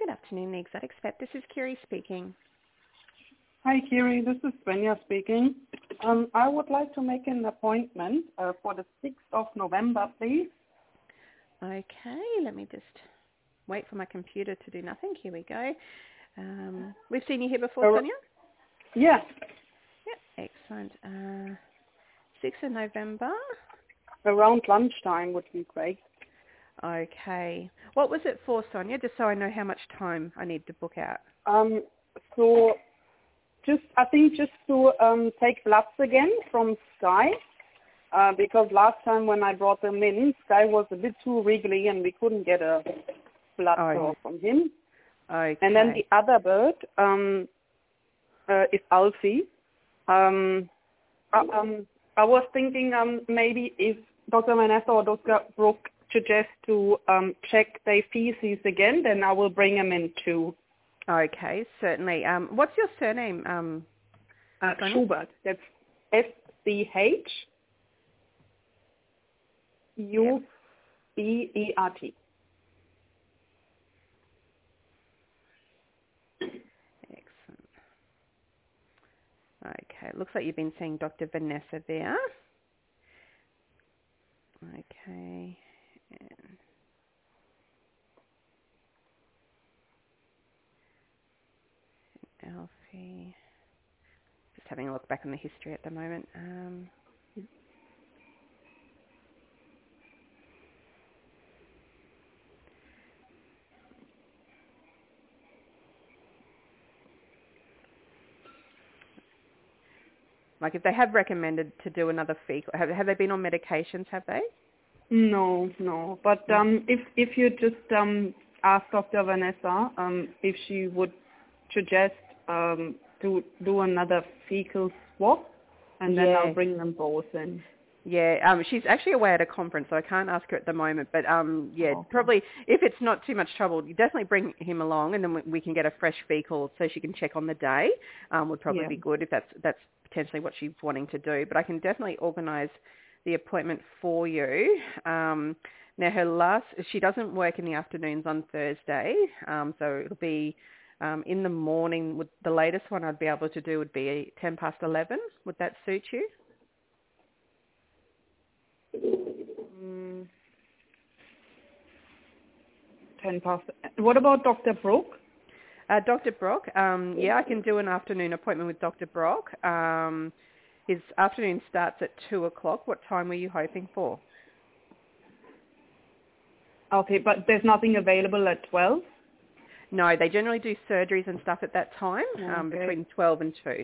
Good afternoon, the Exotics Vet. This is Kiri speaking. Hi, Kiri. This is Svenja speaking. I would like to make an appointment for the 6th of November, please. Okay, let me just wait for my computer to do nothing. Here we go. We've seen you here before, Sonia? Yeah. Yep, excellent. 6th of November. Around lunchtime would be great. Okay. What was it for, Sonia? Just so I know how much time I need to book out. So just to take bloods again from Sky, because last time when I brought them in, Sky was a bit too wriggly and we couldn't get a blood draw from him. Okay. And then the other bird is Alfie. I was thinking maybe if Dr. Vanessa or Dr. Brooke suggest to check their feces again, then I will bring them in too. Okay, certainly. What's your surname? Schubert. That's SCHUBERT. Excellent. Okay, looks like you've been seeing Dr. Vanessa there. Okay. Alfie. Just having a look back on the history at the moment. Like if they have recommended to do another fecal, have they been on medications, have they? No. But if you just ask Dr. Vanessa if she would suggest to do another fecal swap, and then I'll bring them both in. Yeah, she's actually away at a conference, so I can't ask her at the moment. But probably if it's not too much trouble, you definitely bring him along, and then we can get a fresh fecal so she can check on the day. Would probably be good if that's potentially what she's wanting to do. But I can definitely organise the appointment for you. Now she doesn't work in the afternoons on Thursday, so it'll be in the morning. The latest one I'd be able to do would be 11:10. Would that suit you? 10 past. What about Dr. Brooke? Dr. Brock, I can do an afternoon appointment with Dr. Brock. His afternoon starts at 2 o'clock. What time were you hoping for? Okay, but there's nothing available at 12? No, they generally do surgeries and stuff at that time, between 12 and 2.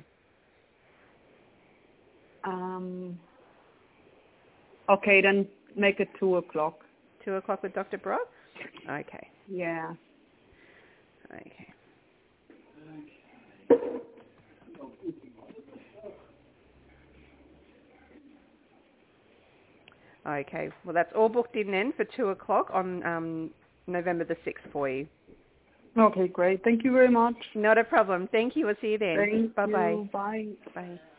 Okay, then make it 2 o'clock. 2 o'clock with Dr. Brock? Okay. Yeah. Okay. Okay, well that's all booked in then for 2 o'clock on November the 6th for you. Okay, great. Thank you very much. Not a problem. Thank you. We'll see you then. Thank Bye-bye. you. Bye. Bye.